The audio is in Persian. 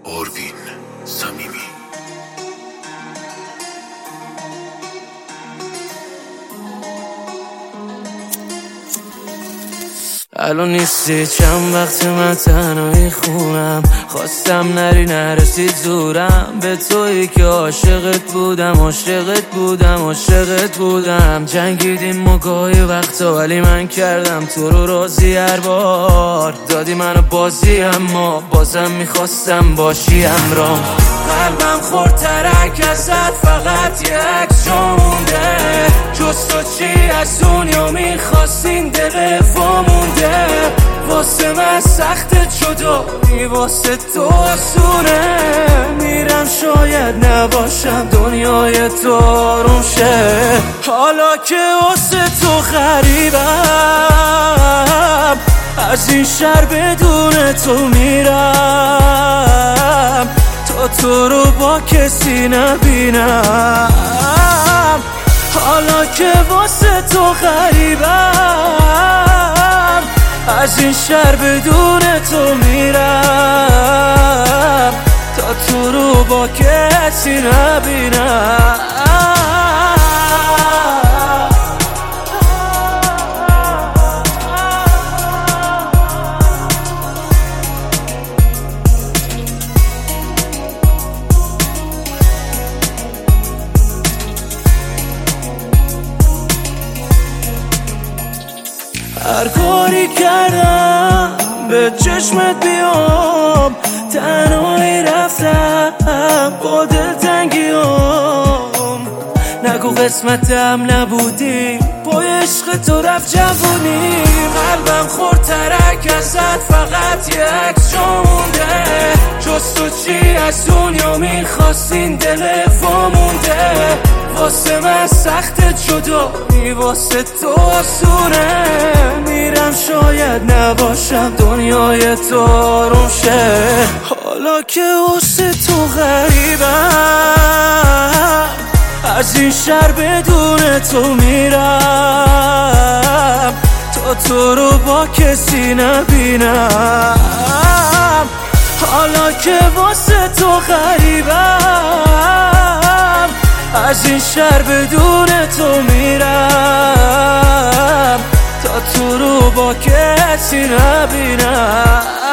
آروین صمیمی. الان نیستی چند وقت من تنهایی خونم، خواستم نری نرسید زورم به تویی که عاشقت بودم جنگیدیم ما گاهی وقتا ولی من کردم تو رو راضی هر بار دادی منو بازی اما بازم میخواستم باشی همرام. قلبم خورد ترک ازت فقط یه عکس جا مونده، جز تو چی از دنیا میخواستین دقیقه وامونده. واسه من سخت جدایی واسه تو آسونه، میرم شاید نباشم دنیای تو آروم شه. حالا که واسه تو غریبم از این شهر بدون تو میرم تا تو رو با کسی نبینم. حالا که واسه تو غریبم از این شهر بدون تو میرم تا تو رو با کسی نبینم. هر کاری کردم به چشمت بیام، تنهایی رفتم با دلتنگیام. نگو قسمتم نبودی با عشق تو رفت جوونی. قلبم خورد ترک ازت فقط یه عکس جا مونده، جز تو چی از دنیا میخواستین دل وامونده. واسه من سخت جدایی واسه تو آسونه، میرم شاید نباشم دنیای تو آروم شه. حالا که واسه تو غریبم از این شهر بدون تو میرم تا تو رو با کسی نبینم. حالا که واسه تو غریبم از این شهر بدون تو میرم تا تو رو با کسی نبینم.